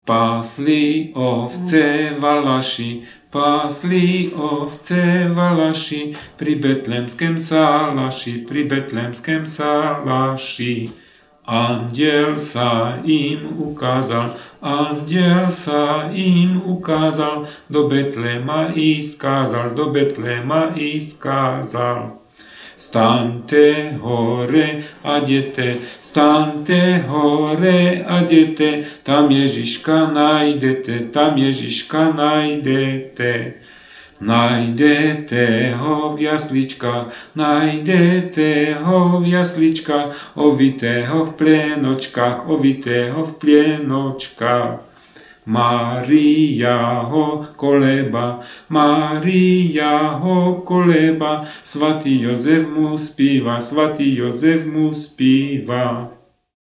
Pásli ovce Valaši, pásli ovce Valaši, pri betlémskem salaši, pri betlémskem salaši. Andiel sa im ukázal, andiel sa im ukázal, do Betléma ísť kázal, do Betléma ísť kázal. Staňte hore a idete, staňte hore a idete, tam Ježiška nájdete, tam Ježiška nájdete. Nájdete ho v jasličkách, nájdete ho v jasličkách, ovitého v plienočkách, ovitého v plienočkách. Mária ho koleba, Mária ho koleba, svatý Jozef mu spíva, svatý Jozef mu spíva.